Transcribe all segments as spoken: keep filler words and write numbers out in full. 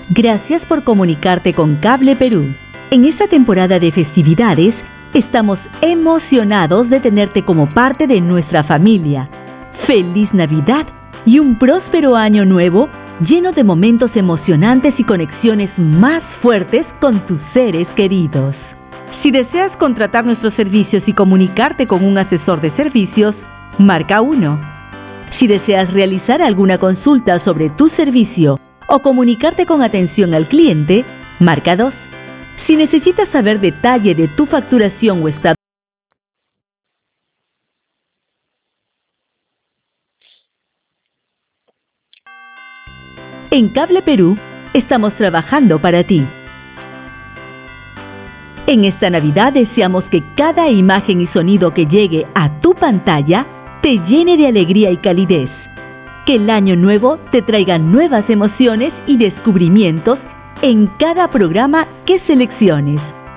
Gracias por comunicarte con Cable Perú. En esta temporada de festividades, estamos emocionados de tenerte como parte de nuestra familia. ¡Feliz Navidad y un próspero año nuevo lleno de momentos emocionantes y conexiones más fuertes con tus seres queridos! Si deseas contratar nuestros servicios y comunicarte con un asesor de servicios, marca uno. Si deseas realizar alguna consulta sobre tu servicio o comunicarte con atención al cliente, marca dos. Si necesitas saber detalle de tu facturación o estado, en Cable Perú estamos trabajando para ti. En esta Navidad deseamos que cada imagen y sonido que llegue a tu pantalla te llene de alegría y calidez. Que el año nuevo te traiga nuevas emociones y descubrimientos en cada programa que selecciones.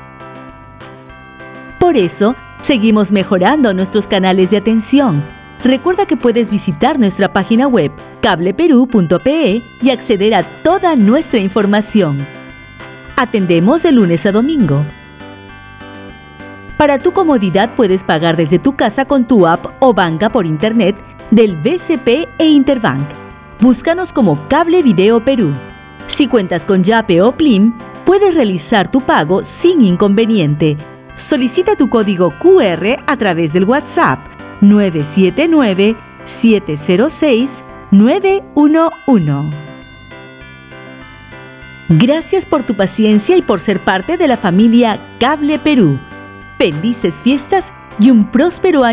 Por eso, seguimos mejorando nuestros canales de atención. Recuerda que puedes visitar nuestra página web cable perú punto pe y acceder a toda nuestra información. Atendemos de lunes a domingo. Para tu comodidad puedes pagar desde tu casa con tu app o banca por internet del B C P e Interbank. Búscanos como Cable Video Perú. Si cuentas con Yape o Plim, puedes realizar tu pago sin inconveniente. Solicita tu código cu erre a través del WhatsApp nueve siete nueve, siete cero seis, nueve uno uno. Gracias por tu paciencia y por ser parte de la familia Cable Perú. Felices fiestas y un próspero año.